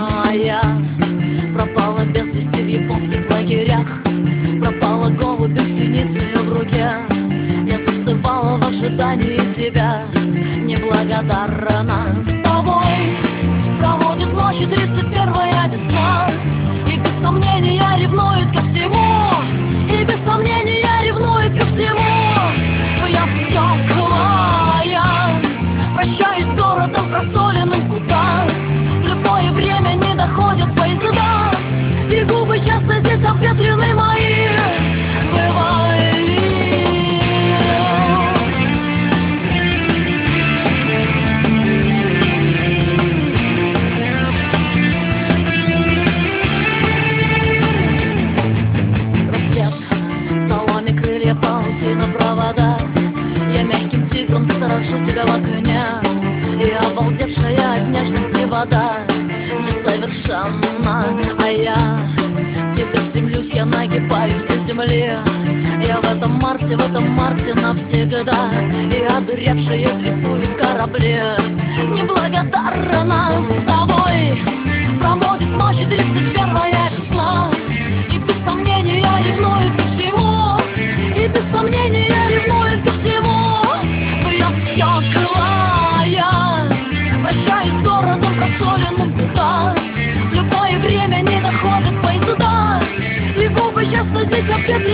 А я пропала без вести в японских лагерях, пропала голубем синицей в руке. Я застывала в ожидании тебя, неблагодарна. С тобой проводит ночи 31-я весна, и без сомнения ревнует ко всему, и без сомнения ревнует ко всему. Я стеклая, прощаюсь с городом просоленным куда в любое время не доходят поезда, и губы часто здесь обветрены мои. Бывай. Рассвет, в соломе крылья, паутина, провода. Я мягким тигром сторожу тебя в окне, и обалдевшая от нежности вода несовершенна. А я тихо стремлюсь, я нагибаюсь до земли. Я в этом марте навсегда, и одуревшие дрессуют корабли. Неблагодарна. С тобой проводит ночи 31-я весна, и без сомнения ревнует ко всему, и без сомнения ревнует ко всему. Я стеклая, прощаюсь с городом просоленным куда в любое время не доходят поезда, и губы часто здесь обветрены